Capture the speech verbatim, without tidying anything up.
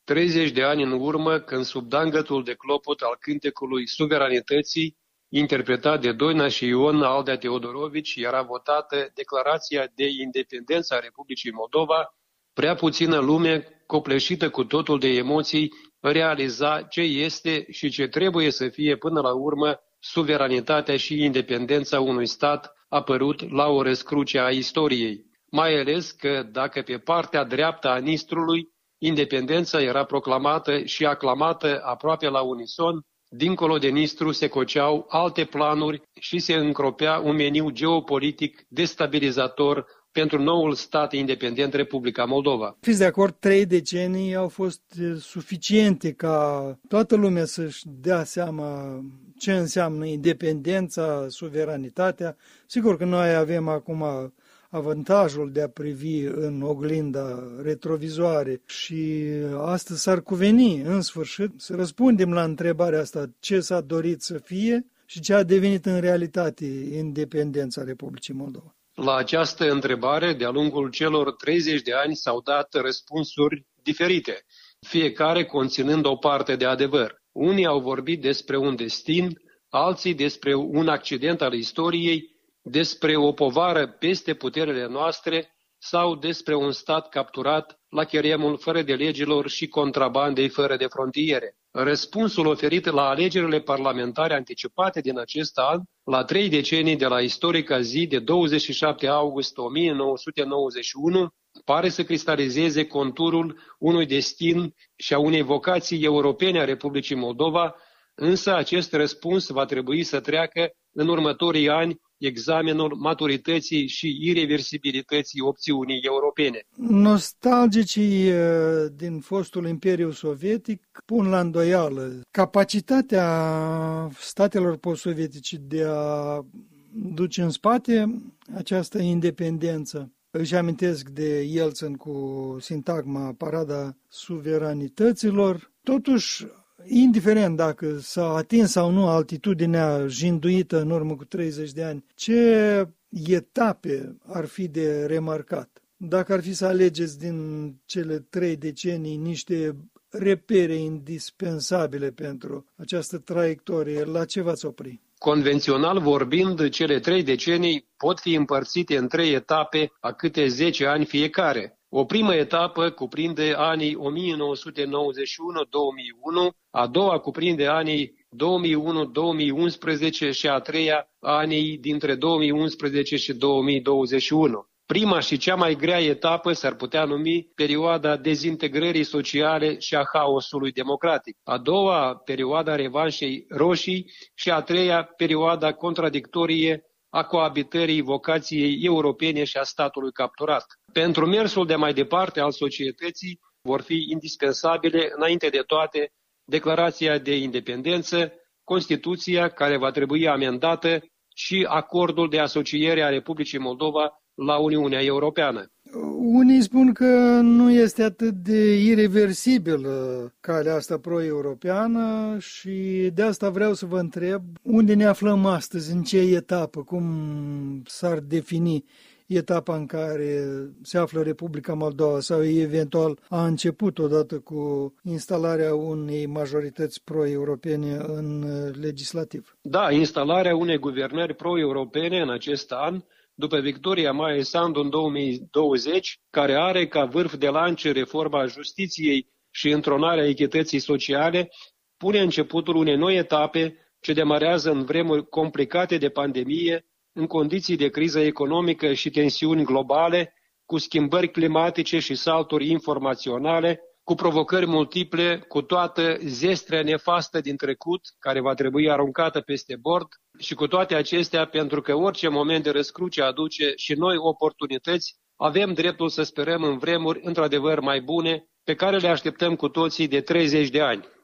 treizeci de ani în urmă, când sub dangătul de clopot al cântecului suveranității, interpretat de Doina și Ion Aldea Teodorovici, era votată Declarația de Independență a Republicii Moldova, prea puțină lume, copleșită cu totul de emoții, realiza ce este și ce trebuie să fie până la urmă suveranitatea și independența unui stat apărut la o răscruce a istoriei. Mai ales că, dacă pe partea dreaptă a Nistrului independența era proclamată și aclamată aproape la unison, dincolo de Nistru se coceau alte planuri și se încropea un meniu geopolitic destabilizator pentru noul stat independent Republica Moldova. Fiți de acord, trei decenii au fost suficiente ca toată lumea să-și dea seama ce înseamnă independența, suveranitatea. Sigur că noi avem acum avantajul de a privi în oglinda retrovizoare și astăzi s-ar cuveni, în sfârșit, să răspundem la întrebarea asta, ce s-a dorit să fie și ce a devenit în realitate independența Republicii Moldova. La această întrebare, de-a lungul celor treizeci de ani, s-au dat răspunsuri diferite, fiecare conținând o parte de adevăr. Unii au vorbit despre un destin, alții despre un accident al istoriei, despre o povară peste puterile noastre sau despre un stat capturat la cheremul fără de legilor și contrabandei fără de frontiere. Răspunsul oferit la alegerile parlamentare anticipate din acest an, la trei decenii de la istorica zi de douăzeci și șapte august o mie nouă sute nouăzeci și unu, pare să cristalizeze conturul unui destin și a unei vocații europene a Republicii Moldova, însă acest răspuns va trebui să treacă în următorii ani examenul maturității și ireversibilității opțiunii europene. Nostalgicii din fostul Imperiu Sovietic pun la îndoială capacitatea statelor post-sovietice de a duce în spate această independență. Își amintesc de Yeltsin cu sintagma parada suveranităților. Totuși, indiferent dacă s-a atins sau nu altitudinea jinduită în urmă cu treizeci de ani, ce etape ar fi de remarcat? Dacă ar fi să alegeți din cele trei decenii niște repere indispensabile pentru această traiectorie, la ce v-ați opri? Convențional vorbind, cele trei decenii pot fi împărțite în trei etape a câte zece ani fiecare. O primă etapă cuprinde anii o mie nouă sute nouăzeci și unu - două mii unu, a doua cuprinde anii două mii unu - două mii unsprezece și a treia anii dintre două mii unsprezece și două mii douăzeci și unu. Prima și cea mai grea etapă s-ar putea numi perioada dezintegrării sociale și a haosului democratic. A doua, perioada revanșei roșii și a treia, perioada contradictorie a coabitării vocației europene și a statului capturat. Pentru mersul de mai departe al societății vor fi indispensabile, înainte de toate, Declarația de Independență, Constituția, care va trebui amendată, și acordul de asociere a Republicii Moldova la Uniunea Europeană. Unii spun că nu este atât de ireversibilă calea asta pro-europeană și de asta vreau să vă întreb unde ne aflăm astăzi, în ce etapă, cum s-ar defini etapa în care se află Republica Moldova sau eventual a început odată cu instalarea unei majorități pro-europene în legislativ. Da, instalarea unei guvernări pro-europene în acest an, după victoria Maia Sandu în două mii douăzeci, care are ca vârf de lance reforma justiției și întronarea echității sociale, pune începutul unei noi etape ce demarează în vremuri complicate de pandemie, în condiții de criză economică și tensiuni globale, cu schimbări climatice și salturi informaționale, cu provocări multiple, cu toată zestrea nefastă din trecut, care va trebui aruncată peste bord, și cu toate acestea, pentru că orice moment de răscruce aduce și noi oportunități, avem dreptul să sperăm în vremuri într-adevăr mai bune, pe care le așteptăm cu toții de treizeci de ani.